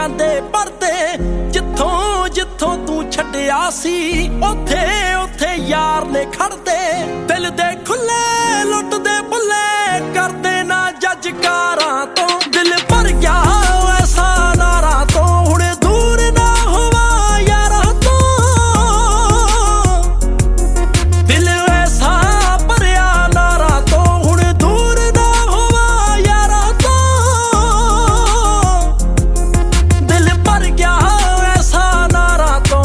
ਜਾਂਦੇ ਪਰਦੇ। ਜਿੱਥੋਂ ਜਿੱਥੋਂ ਤੂੰ ਛੱਡਿਆ ਸੀ ਉੱਥੇ ਉੱਥੇ ਯਾਰ ਨੇ ਖੜਦੇ। ਦਿਲ ਦੇ ਖੁੱਲੇ ਲੁੱਟਦੇ ਬੁੱਲੇ ਕਰਦੇ ਨਾ ਜੱਜ ਕਾਰਾਂ ਤੋਂ। ਦਿਲ ਭਰ ਗਿਆ ਐਸਾ ਨਾਰਾਂ ਤੋਂ ਹੁਣ ਦੂਰ ਨਾ ਹੋਵਾਂ ਯਾਰਾਂ ਤੋਂ। ਦਿਲ ਐਸਾ ਭਰਿਆ ਨਾਰਾਂ ਤੋਂ ਹੁਣ ਦੂਰ ਨਾ ਹੋਵਾਂ ਯਾਰਾਂ ਤੋਂ। ਦਿਲ ਭਰ ਗਿਆ ਐਸਾ ਨਾਰਾਂ ਤੋਂ।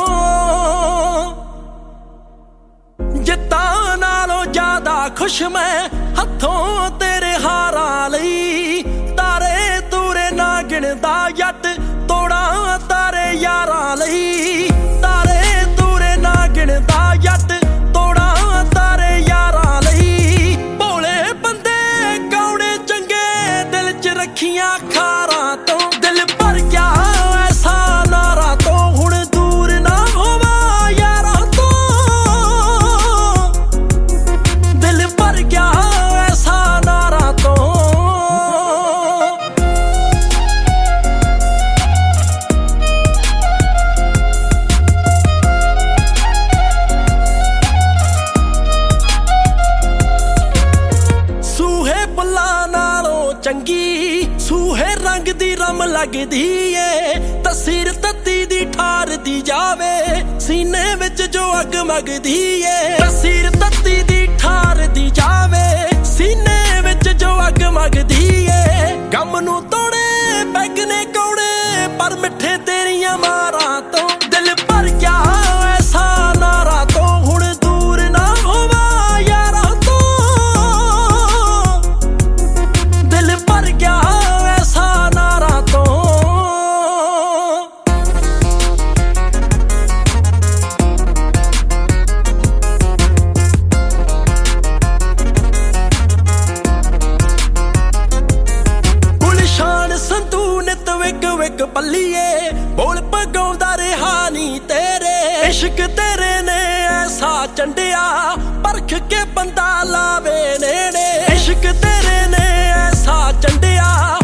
ਜਿੱਤਾਂ ਨਾਲੋਂ ਜ਼ਿਆਦਾ ਖੁਸ਼ ਮੈਂ ਹੱਥੋਂ ਤੇਰੇ ਹਾਰਾਂ ਲਈ। ਤਾਰੇ ਤੂਰੇ ਨਾ ਗਿਣਦਾ ਜੱਟ ਤੋੜਾਂ ਤਾਰੇ ਯਾਰਾਂ ਲਈ। ਤਾਰੇ ਤੂਰੇ ਨਾ ਗਿਣਦਾ ਜੱਟ ਤੋੜਾਂ ਤਾਰੇ ਯਾਰਾਂ ਲਈ। ਭੋਲੇ ਬੰਦੇ ਗਾਉਣੇ ਚੰਗੇ ਦਿਲ 'ਚ ਰੱਖੀਆਂ ਖਾਰਾਂ ਤੋਂ। ਦਿਲ ਭਰ ਗਿਆ ਐਸਾ ਨਾਰਾਂ ਤੋਂ ਹੁਣ ਦੂਰ ਨਾ ਹੋਵਾਂ ਯਾਰਾਂ ਤੋਂ। ਦਿਲ ਭਰ ਗਿਆ ਐਸਾ ਨਾਰਾਂ ਤੋਂ। ਸੂਹੇ ਬੁੱਲਾਂ ਨਾਲੋਂ ਚੰਗੀ ਸੂਹੇ ਰੰਗ ਦੀ ਰਮ ਲੱਗਦੀ ਏ। ਤਸੀਰ ਤੱਤੀ ਦੀ ਠਾਰਦੀ ਜਾਵੇ ਸੀਨੇ ਵਿੱਚ ਜੋ ਅੱਗ ਮਗਦੀ ਏ। ਤਸੀਰ ਤੱਤੀ ਦੀ ਠਾਰਦੀ ਜਾਵੇ ਸੀਨੇ ਵਿੱਚ ਜੋ ਅੱਗ ਮਗਦੀ ਏ। ਗਮ ਨੂੰ ਤੋੜੇ ਪੈਗ ਨੇ ਕੌੜੇ ਪਰ ਮਿੱਠੇ ਤੇਰੀਆਂ ਮਾਰਾਂ ਤੋਂ। ਦਿਲ ਭਰ ਗਿਆ ਐਸਾ ਨਾਰਾਂ ਤੋਂ ਹੁਣ ਦੂਰ ਨਾ ਹੋਵਾਂ ਯਾਰਾਂ ਤੋਂ। ਦਿਲ ਭਰ ਗਿਆ ਐਸਾ ਨਾਰਾਂ ਤੋਂ। ਗੁਲਸ਼ਾਨ ਸੰਧੂ ਨਿਤ ਵਿਕ ਵਿਕ ਪੱਲੀਏ ਬੋਲ ਪਗਾਉਂਦਾ ਰਿਹਾ ਨੀ ਤੇਰੇ। ਇਸ਼ਕ ਤੇਰੇ ਨੇ ਐਸਾ ਚੰਡਿਆ ਪਰਖ ਕੇ ਬੰਦਾ ਲਾਵੇ ਨੇੜੇ। ਇਸ਼ਕ ਤੇਰੇ ਨੇ ਐਸਾ ਚੰਡਿਆ